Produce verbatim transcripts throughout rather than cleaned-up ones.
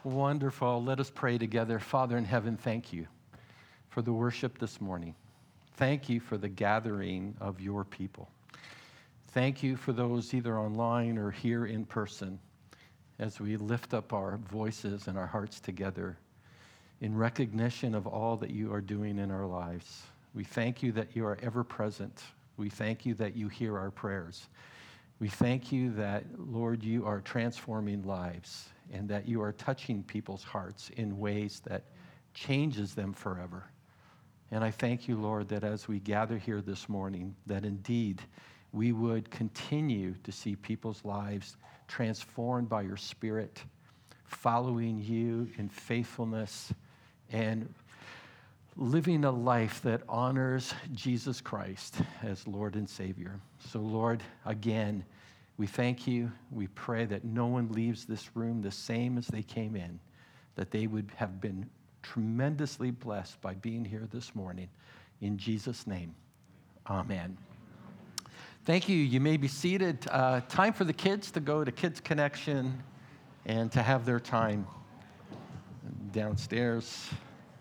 Wonderful. Let us pray together. Father in heaven, thank you for the worship this morning. Thank you for the gathering of your people. Thank you for those either online or here in person as we lift up our voices and our hearts together in recognition of all that you are doing in our lives. We thank you that you are ever present. We thank you that you hear our prayers. We thank you that, Lord, you are transforming lives and that you are touching people's hearts in ways that changes them forever. And I thank you, Lord, that as we gather here this morning, that indeed we would continue to see people's lives transformed by your Spirit, following you in faithfulness and living a life that honors Jesus Christ as Lord and Savior. So, Lord, again, we thank you. We pray that no one leaves this room the same as they came in, that they would have been tremendously blessed by being here this morning. In Jesus' name, amen. Thank you. You may be seated. Uh, time for the kids to go to Kids Connection and to have their time downstairs.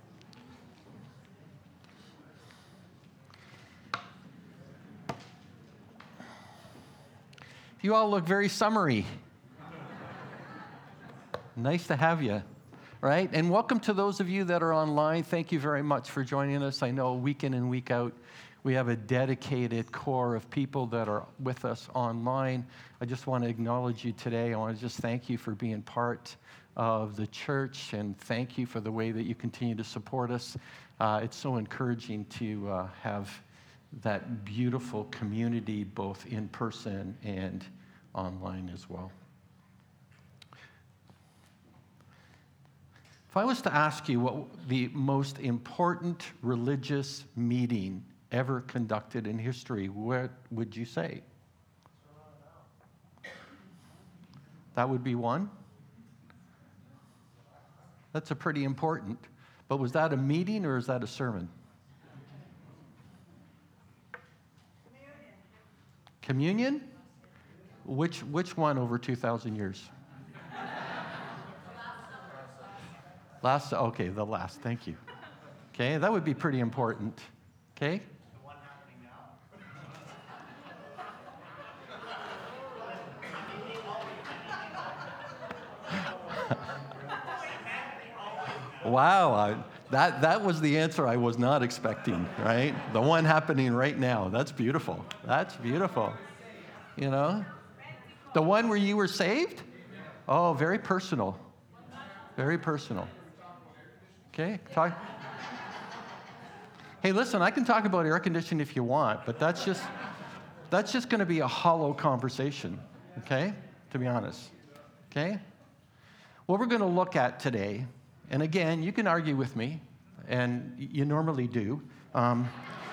You all look very summery. Nice to have you, right? And welcome to those of you that are online. Thank you very much for joining us. I know week in and week out, we have a dedicated core of people that are with us online. I just want to acknowledge you today. I want to just thank you for being part of the church, and thank you for the way that you continue to support us. Uh, it's so encouraging to uh, have that beautiful community, both in person and online as well. If I was to ask you what the most important religious meeting ever conducted in history, what would you say? That would be one? That's a pretty important. But was that a meeting or is that a sermon? Communion? Which which one over two thousand years? Last, okay, the last, thank you. Okay, that would be pretty important. Okay? The one happening now? Wow, I, that, that was the answer I was not expecting, right? The one happening right now. That's beautiful. That's beautiful. You know? The one where you were saved? Oh, very personal. Very personal. Okay, talk. Hey, listen, I can talk about air conditioning if you want, but that's just that's just going to be a hollow conversation, okay? To be honest. Okay? What we're going to look at today, and again, you can argue with me, and you normally do. Um,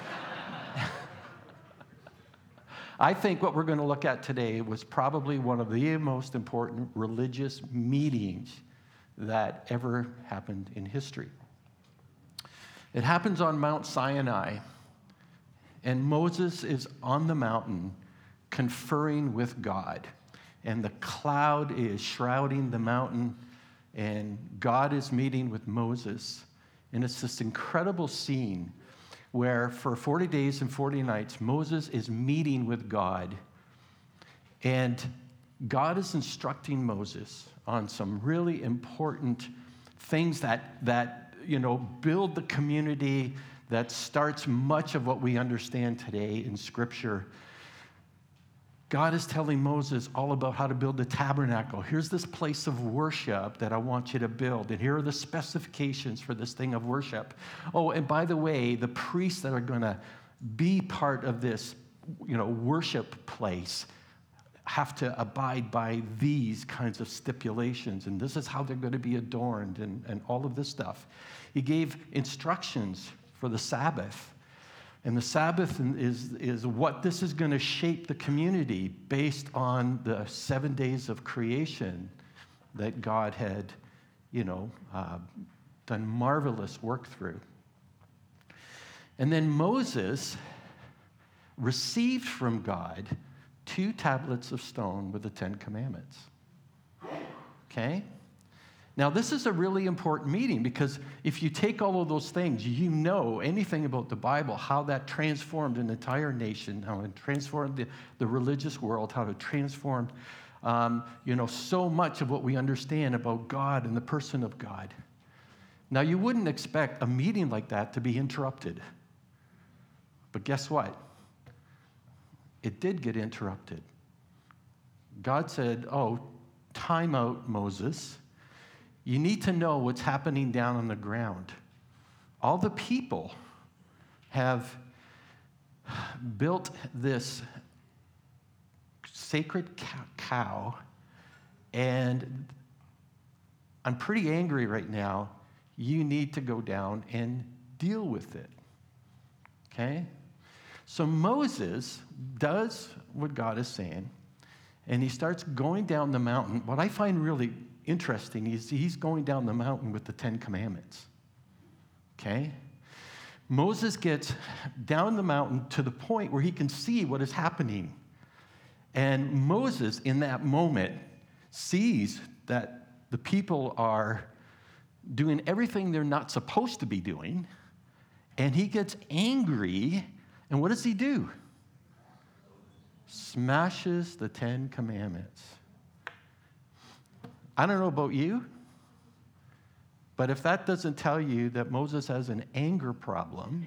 I think what we're going to look at today was probably one of the most important religious meetings that ever happened in history. It happens on Mount Sinai, and Moses is on the mountain conferring with God, and the cloud is shrouding the mountain, and God is meeting with Moses, and it's this incredible scene where for forty days and forty nights, Moses is meeting with God, and God is instructing Moses on some really important things that, that you know, build the community that starts much of what we understand today in Scripture. God is telling Moses all about how to build the tabernacle. Here's this place of worship that I want you to build, and here are the specifications for this thing of worship. Oh, and by the way, the priests that are going to be part of this, you know, worship place have to abide by these kinds of stipulations, and this is how they're going to be adorned, and, and all of this stuff. He gave instructions for the Sabbath, and the Sabbath is, is what this is going to shape the community based on the seven days of creation that God had, you know, uh, done marvelous work through. And then Moses received from God two tablets of stone with the Ten Commandments. Okay? Now, this is a really important meeting because if you take all of those things, you know anything about the Bible, how that transformed an entire nation, how it transformed the, the religious world, how it transformed, um, you know, so much of what we understand about God and the person of God. Now, you wouldn't expect a meeting like that to be interrupted. But guess what? It did get interrupted. God said, oh, time out, Moses. You need to know what's happening down on the ground. All the people have built this sacred cow, and I'm pretty angry right now. You need to go down and deal with it. Okay? So Moses does what God is saying, and he starts going down the mountain. What I find really interesting is he's going down the mountain with the Ten Commandments. Okay? Moses gets down the mountain to the point where he can see what is happening. And Moses, in that moment, sees that the people are doing everything they're not supposed to be doing, and he gets angry, and what does he do? Smashes the Ten Commandments. I don't know about you, but if that doesn't tell you that Moses has an anger problem,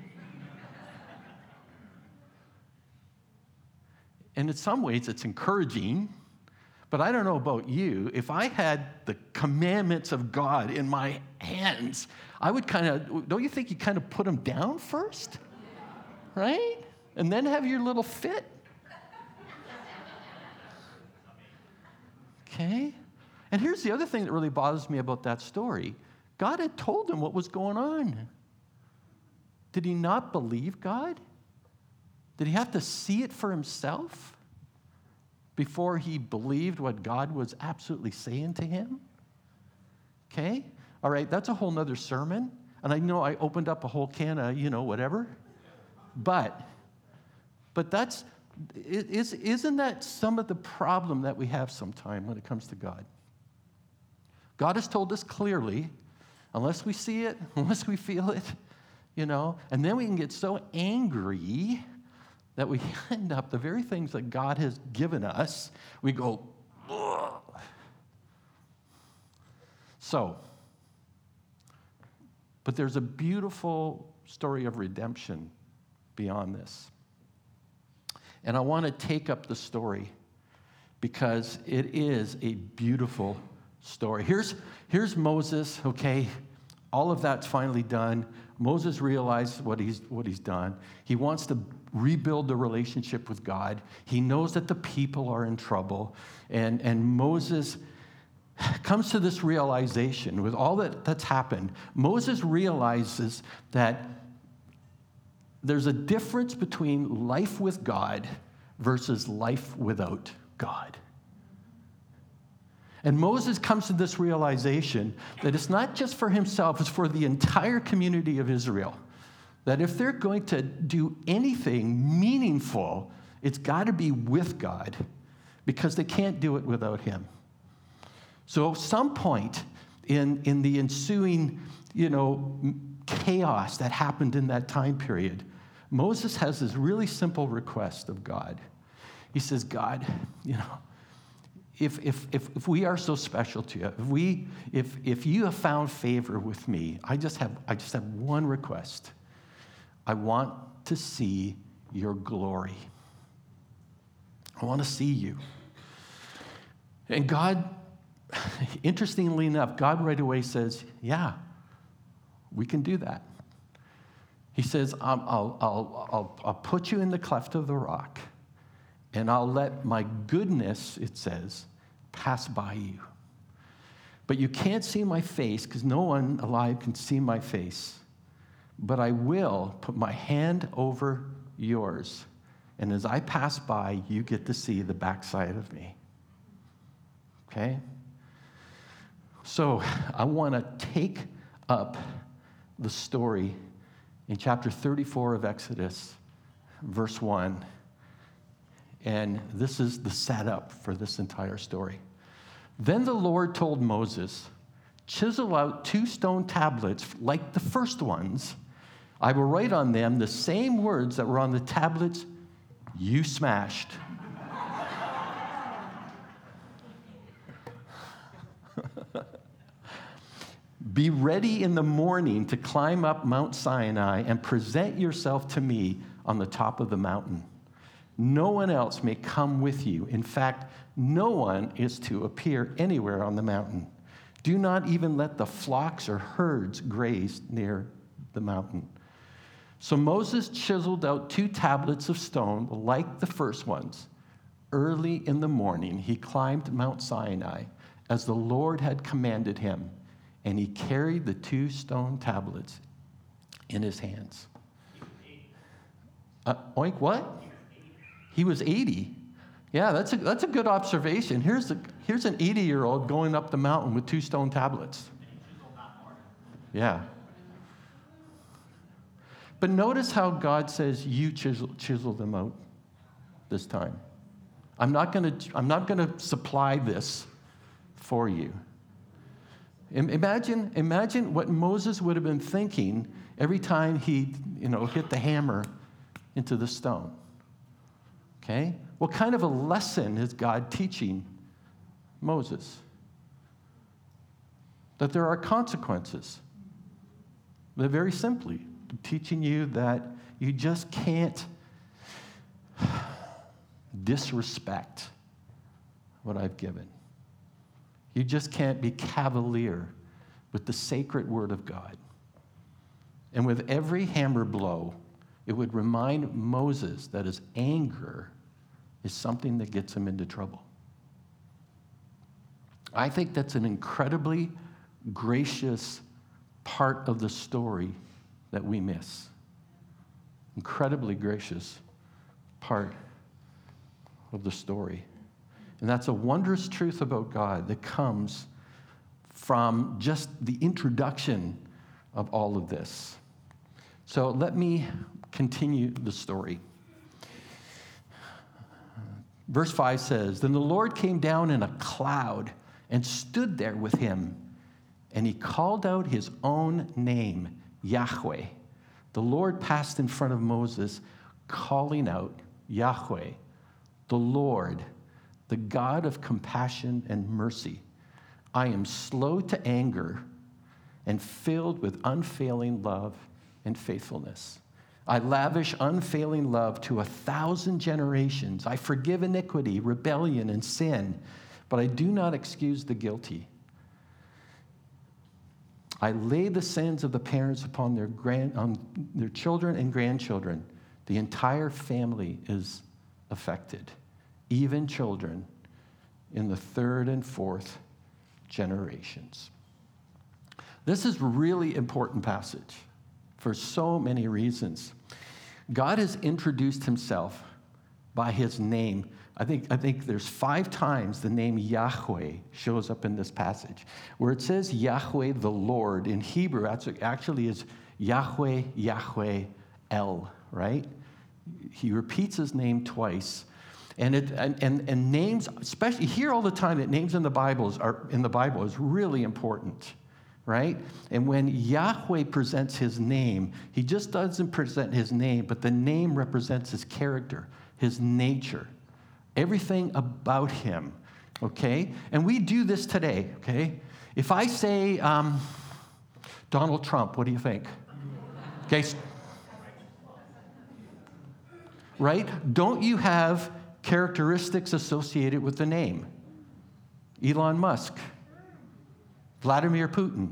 and in some ways it's encouraging, but I don't know about you. If I had the commandments of God in my hands, I would kind of, don't you think you kind of put them down first? Right? And then have your little fit? Okay? And here's the other thing that really bothers me about that story. God had told him what was going on. Did he not believe God? Did he have to see it for himself before he believed what God was absolutely saying to him? Okay? All right, that's a whole nother sermon. And I know I opened up a whole can of, you know, whatever. But, but that's, is, isn't that some of the problem that we have sometime when it comes to God? God has told us clearly, unless we see it, unless we feel it, you know, and then we can get so angry that we end up, the very things that God has given us, we go, ugh. So, but there's a beautiful story of redemption beyond this. And I want to take up the story because it is a beautiful story. Here's, here's Moses, okay? All of that's finally done. Moses realized what he's, what he's done. He wants to rebuild the relationship with God. He knows that the people are in trouble. And, and Moses comes to this realization with all that, that's happened. Moses realizes that there's a difference between life with God versus life without God. And Moses comes to this realization that it's not just for himself, it's for the entire community of Israel. That if they're going to do anything meaningful, it's got to be with God because they can't do it without him. So at some point in, in the ensuing, you know, chaos that happened in that time period, Moses has this really simple request of God. He says, God, you know, If, if, if, if we are so special to you, if, we, if, if you have found favor with me, I just, have, I just have one request. I want to see your glory. I want to see you. And God, interestingly enough, God right away says, yeah, we can do that. He says, I'll, I'll, I'll, I'll, I'll put you in the cleft of the rock, and I'll let my goodness, it says, pass by you. But you can't see my face because no one alive can see my face. But I will put my hand over yours. And as I pass by, you get to see the backside of me. Okay? So I want to take up the story in chapter thirty-four of Exodus, verse one. And this is the setup for this entire story. Then the Lord told Moses, chisel out two stone tablets like the first ones. I will write on them the same words that were on the tablets you smashed. Be ready in the morning to climb up Mount Sinai and present yourself to me on the top of the mountain. No one else may come with you. In fact, no one is to appear anywhere on the mountain. Do not even let the flocks or herds graze near the mountain. So Moses chiseled out two tablets of stone like the first ones. Early in the morning, he climbed Mount Sinai as the Lord had commanded him, and he carried the two stone tablets in his hands. Uh, oink, what? He was eighty. Yeah, that's a, that's a good observation. Here's, a, here's an eighty-year-old going up the mountain with two stone tablets. Yeah. But notice how God says, you chisel, chisel them out this time. I'm not going to I'm not going to supply this for you. Imagine, imagine what Moses would have been thinking every time he, you know, hit the hammer into the stone. Okay? What kind of a lesson is God teaching Moses? That there are consequences. They're very simply teaching you that you just can't disrespect what I've given. You just can't be cavalier with the sacred word of God. And with every hammer blow, it would remind Moses that his anger is something that gets him into trouble. I think that's an incredibly gracious part of the story that we miss. Incredibly gracious part of the story. And that's a wondrous truth about God that comes from just the introduction of all of this. So let me continue the story. Verse five says, Then the Lord came down in a cloud and stood there with him, and he called out his own name, Yahweh. The Lord passed in front of Moses, calling out, Yahweh, the Lord, the God of compassion and mercy. I am slow to anger and filled with unfailing love and faithfulness. I lavish unfailing love to a thousand generations. I forgive iniquity, rebellion, and sin, but I do not excuse the guilty. I lay the sins of the parents upon their grand, on their children and grandchildren. The entire family is affected, even children in the third and fourth generations. This is a really important passage for so many reasons. God has introduced himself by his name. I think, I think there's five times the name Yahweh shows up in this passage. Where it says Yahweh the Lord, in Hebrew, that's actually is Yahweh, Yahweh, El, right? He repeats his name twice. And, it, and, and, and names, especially, you hear all the time that names in the Bibles are in the Bible is really important, right? And when Yahweh presents his name, he just doesn't present his name, but the name represents his character, his nature, everything about him, okay? And we do this today, okay? If I say um, Donald Trump, what do you think? Okay, right? Don't you have characteristics associated with the name? Elon Musk, Vladimir Putin.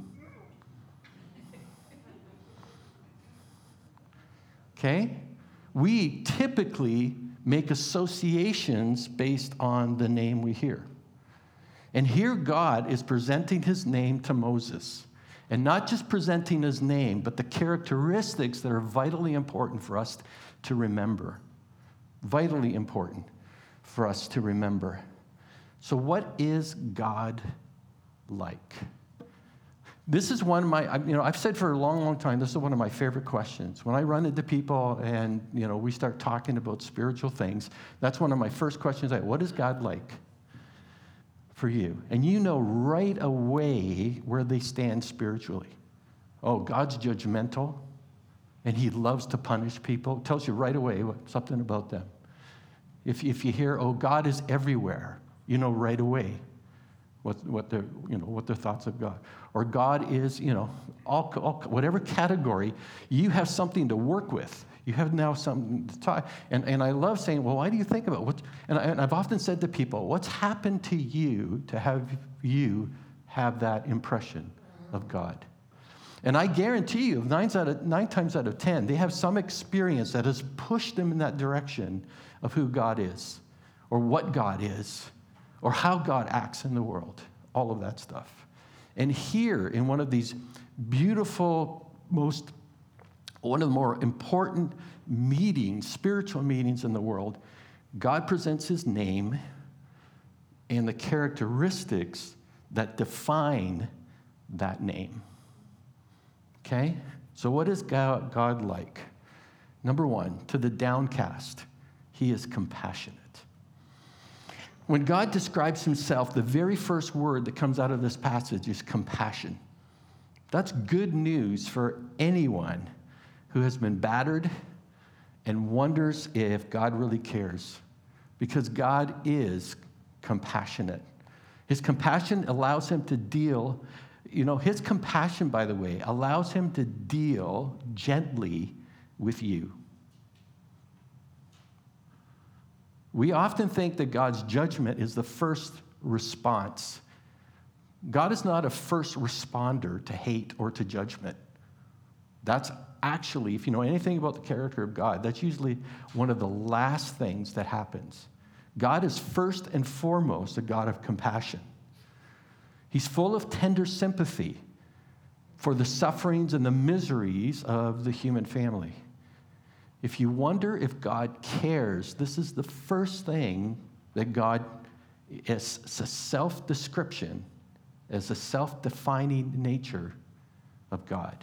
Okay? We typically make associations based on the name we hear. And here God is presenting his name to Moses. And not just presenting his name, but the characteristics that are vitally important for us to remember. Vitally important for us to remember. So what is God like? This is one of my, you know, I've said for a long, long time, this is one of my favorite questions. When I run into people and, you know, we start talking about spiritual things, that's one of my first questions. I, what is God like? for you. And you know right away where they stand spiritually. Oh, God's judgmental, and he loves to punish people. It tells you right away what, something about them. If, if you hear, oh, God is everywhere, you know right away what, what, their, you know, what their thoughts of God. Or God is, you know, all, all, whatever category, you have something to work with. You have now something to talk. And, and I love saying, well, why do you think about what? And, I, and I've often said to people, what's happened to you to have you have that impression of God? And I guarantee you, nine, out of, nine times out of ten, they have some experience that has pushed them in that direction of who God is, or what God is, or how God acts in the world, all of that stuff. And here, in one of these beautiful, most, one of the more important meetings, spiritual meetings in the world, God presents his name and the characteristics that define that name. Okay? So what is God, God like? Number one, to the downcast, he is compassionate. When God describes himself, the very first word that comes out of this passage is compassion. That's good news for anyone who has been battered and wonders if God really cares, because God is compassionate. His compassion allows him to deal, you know, his compassion, by the way, allows him to deal gently with you. We often think that God's judgment is the first response. God is not a first responder to hate or to judgment. That's actually, if you know anything about the character of God, that's usually one of the last things that happens. God is first and foremost a God of compassion. He's full of tender sympathy for the sufferings and the miseries of the human family. If you wonder if God cares, this is the first thing that God is a self-description, as a self-defining nature of God.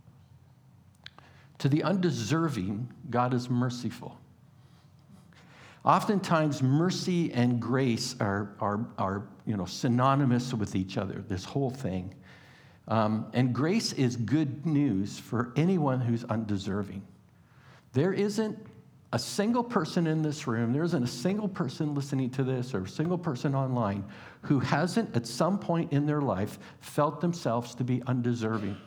To the undeserving, God is merciful. Oftentimes, mercy and grace are, are, are you know, synonymous with each other, this whole thing. Um, and grace is good news for anyone who's undeserving. There isn't a single person in this room, there isn't a single person listening to this or a single person online who hasn't at some point in their life felt themselves to be undeserving.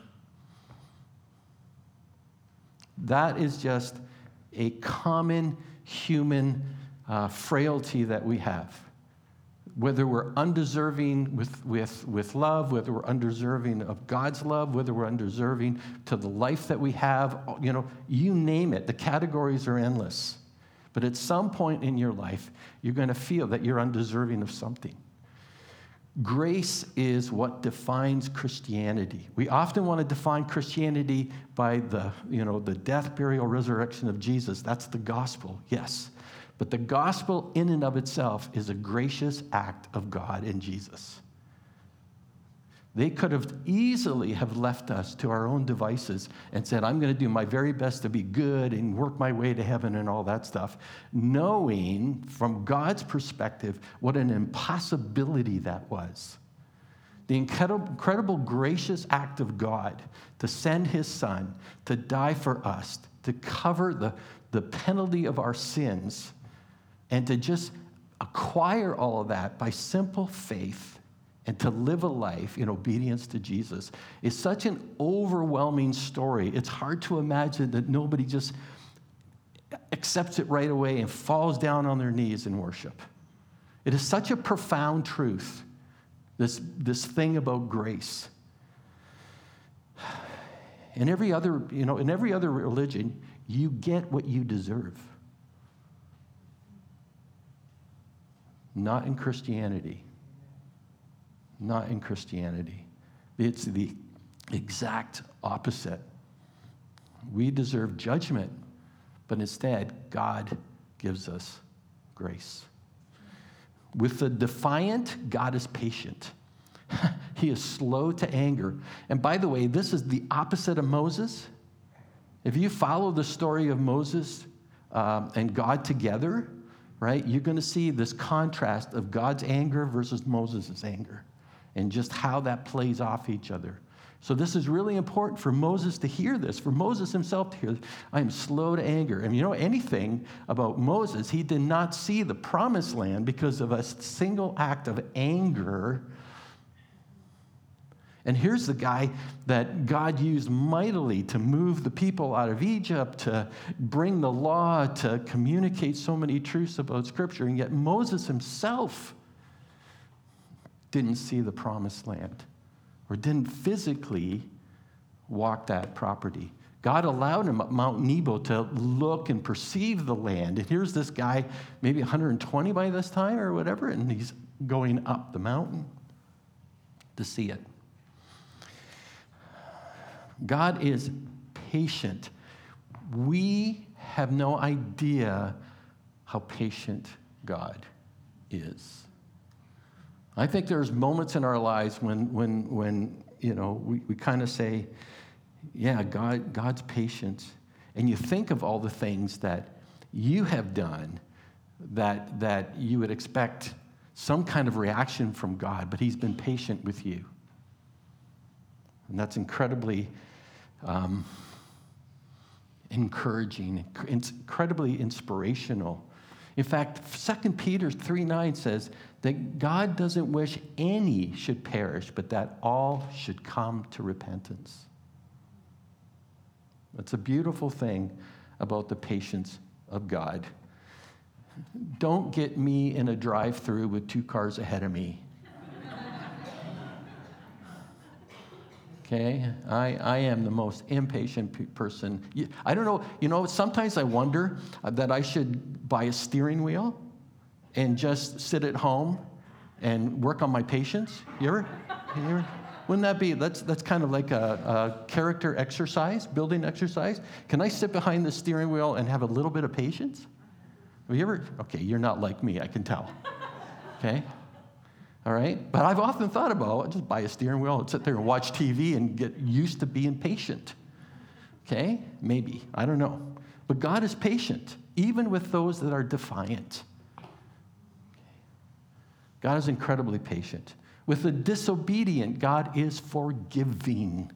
That is just a common human uh, frailty that we have. Whether we're undeserving with, with, with love, whether we're undeserving of God's love, whether we're undeserving to the life that we have, you know, you name it. The categories are endless. But at some point in your life, you're going to feel that you're undeserving of something. Grace is what defines Christianity. We often want to define Christianity by the, you know, the death, burial, resurrection of Jesus. That's the gospel, yes. But the gospel in and of itself is a gracious act of God in Jesus. They could have easily have left us to our own devices and said, I'm going to do my very best to be good and work my way to heaven and all that stuff, knowing from God's perspective what an impossibility that was. The incredible, incredible gracious act of God to send his son to die for us, to cover the, the penalty of our sins, and to just acquire all of that by simple faith and to live a life in obedience to Jesus is such an overwhelming story. It's hard to imagine that nobody just accepts it right away and falls down on their knees in worship. It is such a profound truth, this, this thing about grace. In every other, you know, in every other religion, you get what you deserve. Not in Christianity. Not in Christianity. It's the exact opposite. We deserve judgment, but instead, God gives us grace. With the defiant, God is patient. He is slow to anger. And by the way, this is the opposite of Moses. If you follow the story of Moses um, and God together, right, you're going to see this contrast of God's anger versus Moses' anger and just how that plays off each other. So this is really important for Moses to hear this, for Moses himself to hear this. I am slow to anger. And you know anything about Moses, he did not see the promised land because of a single act of anger. And here's the guy that God used mightily to move the people out of Egypt, to bring the law, to communicate so many truths about Scripture. And yet Moses himself didn't see the promised land, or didn't physically walk that property. God allowed him at Mount Nebo to look and perceive the land. And here's this guy, maybe one hundred twenty by this time or whatever, and he's going up the mountain to see it. God is patient. We have no idea how patient God is. I think there's moments in our lives when, when, when you know, we, we kind of say, yeah, God, God's patient. And you think of all the things that you have done that, that you would expect some kind of reaction from God, but he's been patient with you. And that's incredibly um, encouraging, incredibly inspirational. In fact, Second Peter three nine says that God doesn't wish any should perish, but that all should come to repentance. That's a beautiful thing about the patience of God. Don't get me in a drive-through with two cars ahead of me. Okay, I, I am the most impatient pe- person. I don't know, you know, sometimes I wonder that I should buy a steering wheel and just sit at home and work on my patience. You ever? You ever? Wouldn't that be, that's, that's kind of like a, a character exercise, building exercise. Can I sit behind the steering wheel and have a little bit of patience? Have you ever? Okay, you're not like me, I can tell. Okay? All right? But I've often thought about, I'll just buy a steering wheel and sit there and watch T V and get used to being patient. Okay? Maybe. I don't know. But God is patient, even with those that are defiant. God is incredibly patient. With the disobedient, God is forgiving.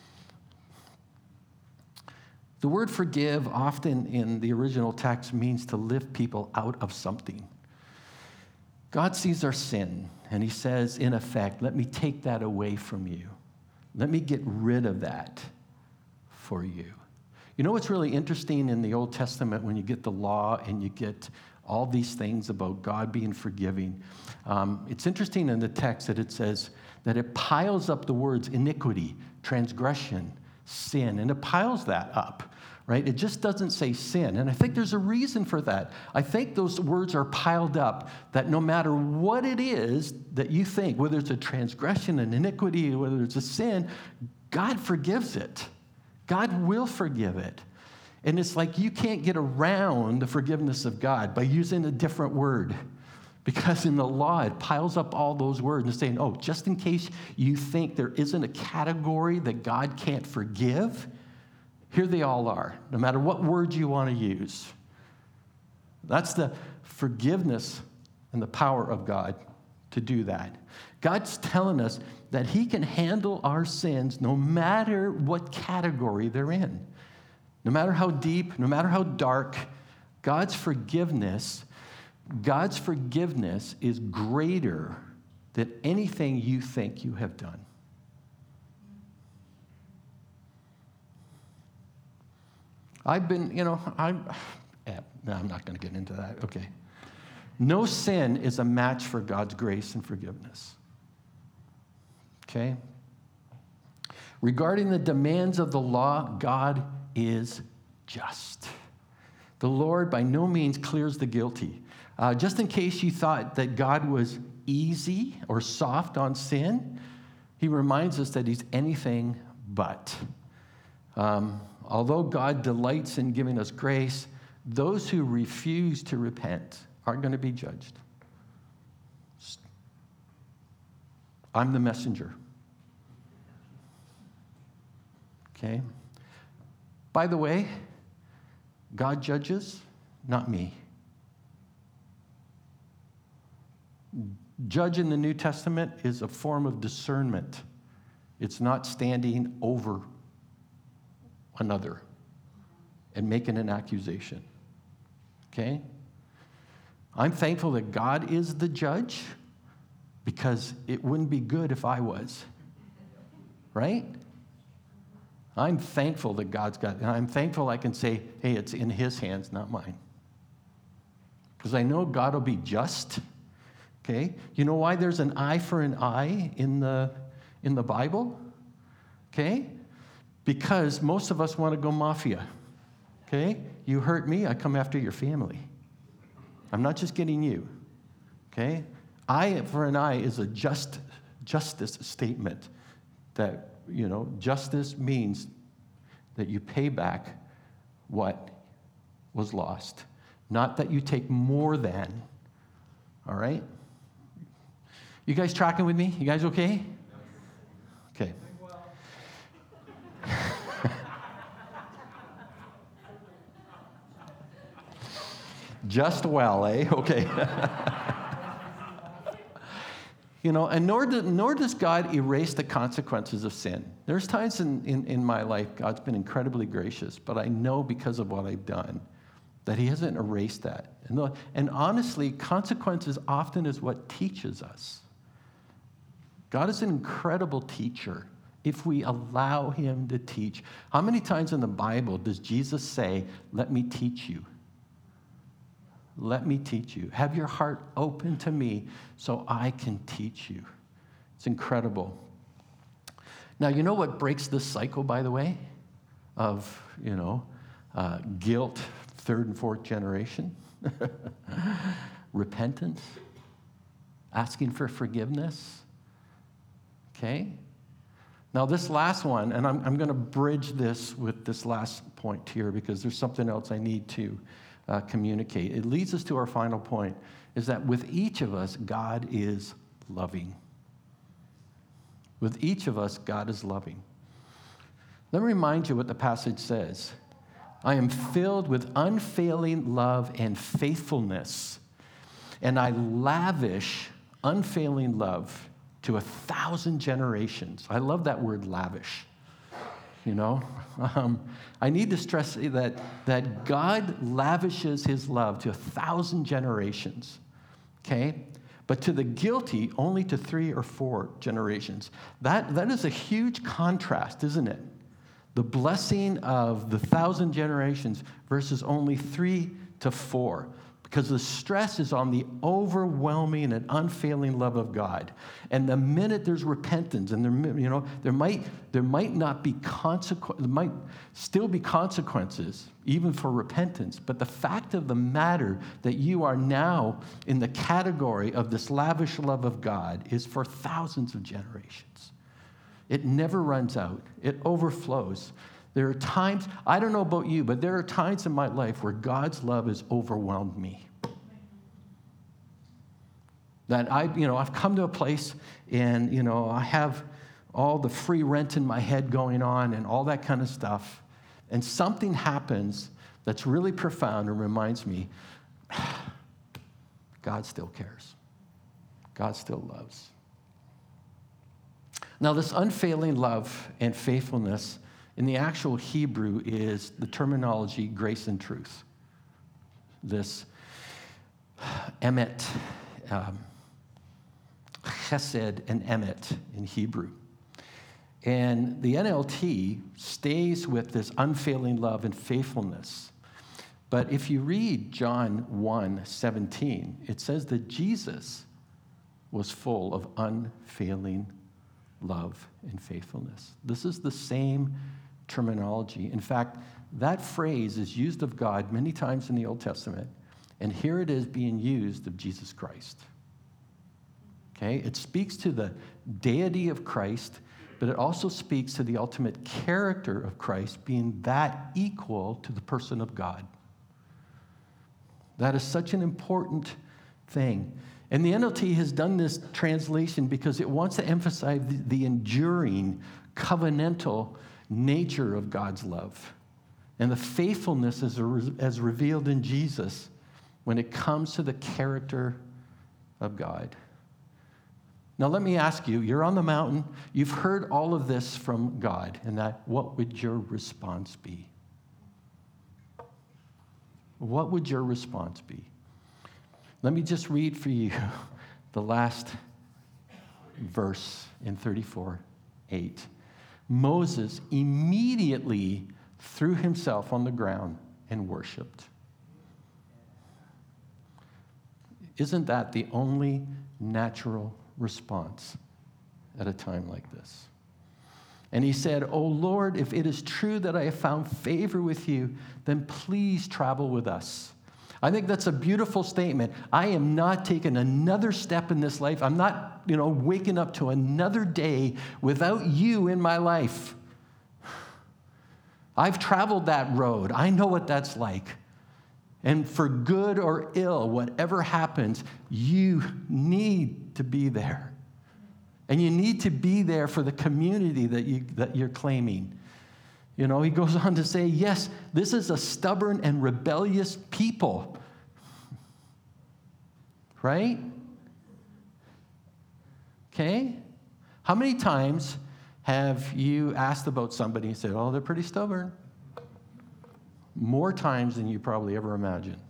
The word forgive often in the original text means to lift people out of something. God sees our sin, and he says, in effect, let me take that away from you. Let me get rid of that for you. You know what's really interesting in the Old Testament when you get the law and you get all these things about God being forgiving? Um, it's interesting in the text that it says that it piles up the words iniquity, transgression, sin, and it piles that up. Right? It just doesn't say sin. And I think there's a reason for that. I think those words are piled up that no matter what it is that you think, whether it's a transgression, an iniquity, whether it's a sin, God forgives it. God will forgive it. And it's like you can't get around the forgiveness of God by using a different word. Because in the law, it piles up all those words and saying, oh, just in case you think there isn't a category that God can't forgive, here they all are, no matter what words you want to use. That's the forgiveness and the power of God to do that. God's telling us that he can handle our sins no matter what category they're in. No matter how deep, no matter how dark, God's forgiveness, God's forgiveness is greater than anything you think you have done. I've been, you know, I'm, eh, no, I'm not going to get into that. Okay. No sin is a match for God's grace and forgiveness. Okay? Regarding the demands of the law, God is just. The Lord by no means clears the guilty. Uh, just in case you thought that God was easy or soft on sin, he reminds us that he's anything but. Um, although God delights in giving us grace, those who refuse to repent are going to be judged. I'm the messenger. Okay? By the way, God judges, not me. Judge in the New Testament is a form of discernment. It's not standing over another and making an accusation. Okay? I'm thankful that God is the judge because it wouldn't be good if I was. Right? I'm thankful that God's got, and I'm thankful I can say, hey, it's in his hands, not mine. Because I know God will be just. Okay? You know why there's an eye for an eye in the, in the Bible? Okay? Because most of us want to go mafia. Okay? You hurt me, I come after your family. I'm not just getting you. Okay? Eye for an eye is a just justice statement that, you know, justice means that you pay back what was lost, not that you take more than. All right? You guys tracking with me? You guys okay? Okay. Just well, eh? Okay. You know, and nor, do, nor does God erase the consequences of sin. There's times in, in, in my life God's been incredibly gracious, but I know because of what I've done that he hasn't erased that. And, the, and honestly, consequences often is what teaches us. God is an incredible teacher if we allow him to teach. How many times in the Bible does Jesus say, let me teach you? Let me teach you. Have your heart open to me so I can teach you. It's incredible. Now, you know what breaks this cycle, by the way, of, you know, uh, guilt, third and fourth generation? Repentance, asking for forgiveness. Okay? Now, this last one, and I'm, I'm going to bridge this with this last point here because there's something else I need to Uh, communicate. It leads us to our final point, is that with each of us, God is loving. With each of us, God is loving. Let me remind you what the passage says. I am filled with unfailing love and faithfulness, and I lavish unfailing love to a thousand generations. I love that word lavish. You know, um, I need to stress that, that God lavishes his love to a thousand generations, okay? But to the guilty, only to three or four generations. That, that is a huge contrast, isn't it? The blessing of the thousand generations versus only three to four. Because the stress is on the overwhelming and unfailing love of God. And the minute there's repentance, and there, you know, there might there might not be consequences, there might still be consequences, even for repentance. But the fact of the matter that you are now in the category of this lavish love of God is for thousands of generations. It never runs out. It overflows. There are times, I don't know about you, but there are times in my life where God's love has overwhelmed me. That I, you know, I've come to a place and, you know, I have all the free rent in my head going on and all that kind of stuff. And something happens that's really profound and reminds me, God still cares. God still loves. Now, this unfailing love and faithfulness in the actual Hebrew is the terminology grace and truth. This emet, um, chesed and emet in Hebrew. And the N L T stays with this unfailing love and faithfulness. But if you read John one seventeen, it says that Jesus was full of unfailing love and faithfulness. This is the same terminology. In fact, that phrase is used of God many times in the Old Testament, and here it is being used of Jesus Christ. Okay? It speaks to the deity of Christ, but it also speaks to the ultimate character of Christ being that equal to the person of God. That is such an important thing. And the N L T has done this translation because it wants to emphasize the, the enduring, covenantal nature of God's love and the faithfulness as, a, as revealed in Jesus when it comes to the character of God. Now, let me ask you, you're on the mountain, you've heard all of this from God, and that, what would your response be? What would your response be? Let me just read for you the last verse in thirty-four eight. Moses immediately threw himself on the ground and worshiped. Isn't that the only natural response at a time like this? And he said, "O Lord, if it is true that I have found favor with you, then please travel with us." I think that's a beautiful statement. I am not taking another step in this life. I'm not, you know, waking up to another day without you in my life. I've traveled that road. I know what that's like. And for good or ill, whatever happens, you need to be there. And you need to be there for the community that, you, that you're claiming. You know, he goes on to say, yes, this is a stubborn and rebellious people. Right? Okay? How many times have you asked about somebody and said, oh, they're pretty stubborn? More times than you probably ever imagined.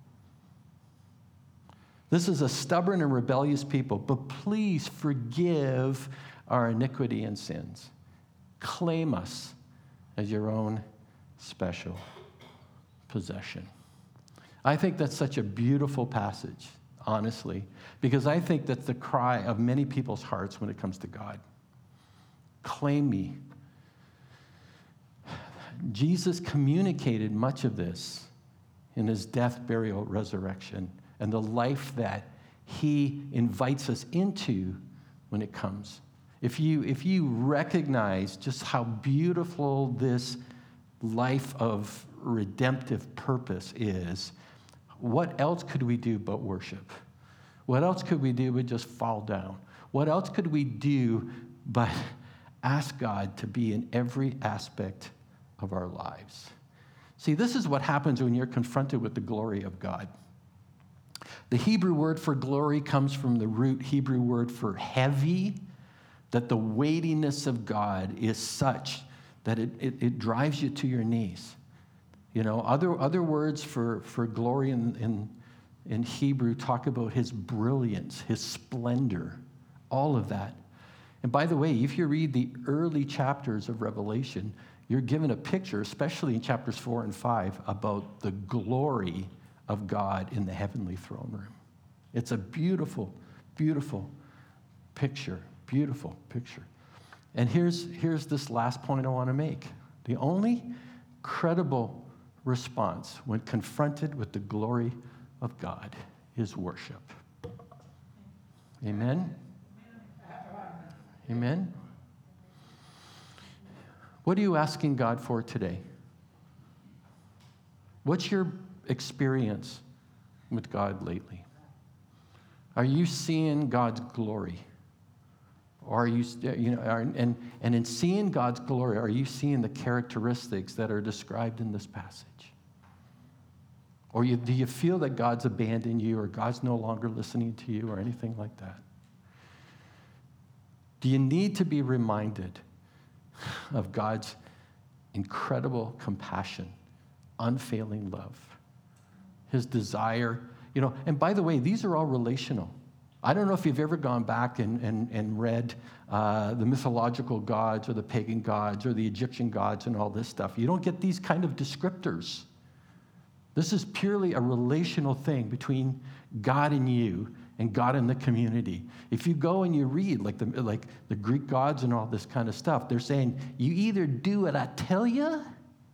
This is a stubborn and rebellious people, but please forgive our iniquity and sins. Claim us as your own special possession. I think that's such a beautiful passage, honestly, because I think that's the cry of many people's hearts when it comes to God. Claim me. Jesus communicated much of this in his death, burial, resurrection, and the life that he invites us into when it comes. If you, if you recognize just how beautiful this life of redemptive purpose is, what else could we do but worship? What else could we do but just fall down? What else could we do but ask God to be in every aspect of our lives? See, this is what happens when you're confronted with the glory of God. The Hebrew word for glory comes from the root Hebrew word for heavy, that the weightiness of God is such that it, it, it drives you to your knees. You know, other, other words for, for glory in, in, in Hebrew talk about his brilliance, his splendor, all of that. And by the way, if you read the early chapters of Revelation, you're given a picture, especially in chapters four and five, about the glory of God in the heavenly throne room. It's a beautiful, beautiful picture, beautiful picture. And here's, here's this last point I want to make. The only credible response when confronted with the glory of God is worship. Amen? Amen? What are you asking God for today? What's your experience with God lately? Are you seeing God's glory? Or are you, you know, are, and, and in seeing God's glory, are you seeing the characteristics that are described in this passage? Or you, do you feel that God's abandoned you, or God's no longer listening to you, or anything like that? Do you need to be reminded of God's incredible compassion, unfailing love, his desire? You know, and by the way, these are all relational. I don't know if you've ever gone back and, and, and read uh, the mythological gods or the pagan gods or the Egyptian gods and all this stuff. You don't get these kind of descriptors. This is purely a relational thing between God and you and God and the community. If you go and you read like the, like the Greek gods and all this kind of stuff, they're saying, you either do what I tell you,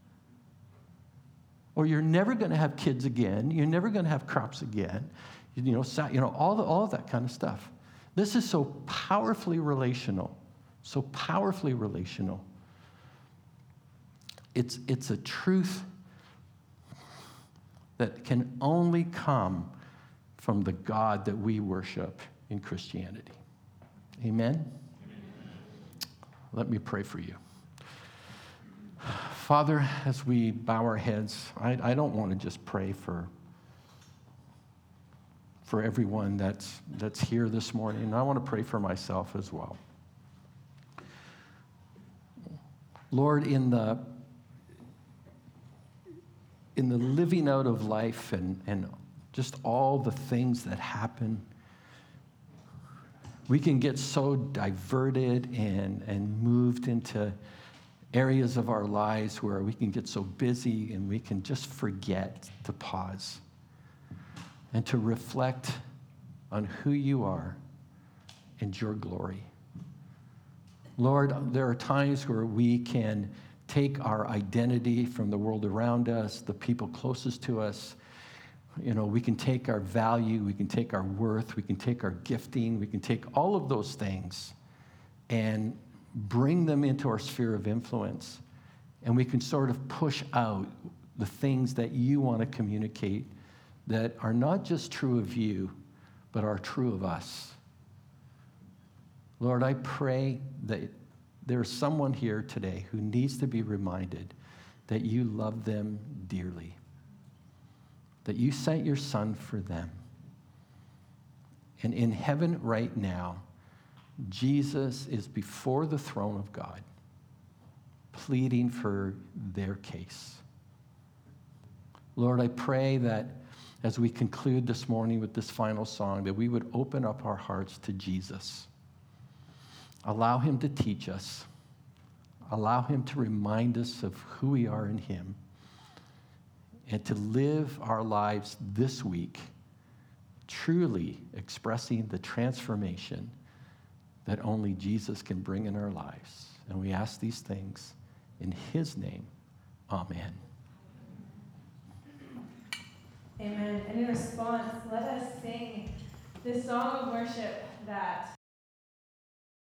or you're never going to have kids again. You're never going to have crops again. You know, you know all, the, all of that kind of stuff. This is so powerfully relational, so powerfully relational. It's, it's a truth that can only come from the God that we worship in Christianity. Amen? Amen. Let me pray for you. Father, as we bow our heads, I, I don't want to just pray for for everyone that's, that's here this morning. And I want to pray for myself as well. Lord, in the, in the living out of life and, and just all the things that happen, we can get so diverted and, and moved into areas of our lives where we can get so busy and we can just forget to pause and to reflect on who you are and your glory. Lord, there are times where we can take our identity from the world around us, the people closest to us. You know, we can take our value, we can take our worth, we can take our gifting, we can take all of those things and bring them into our sphere of influence. And we can sort of push out the things that you want to communicate that are not just true of you, but are true of us. Lord, I pray that there's someone here today who needs to be reminded that you love them dearly, that you sent your Son for them. And in heaven right now, Jesus is before the throne of God, pleading for their case. Lord, I pray that as we conclude this morning with this final song, that we would open up our hearts to Jesus. Allow him to teach us. Allow him to remind us of who we are in him. And to live our lives this week truly expressing the transformation that only Jesus can bring in our lives. And we ask these things in his name. Amen. Amen. And in response, let us sing this song of worship that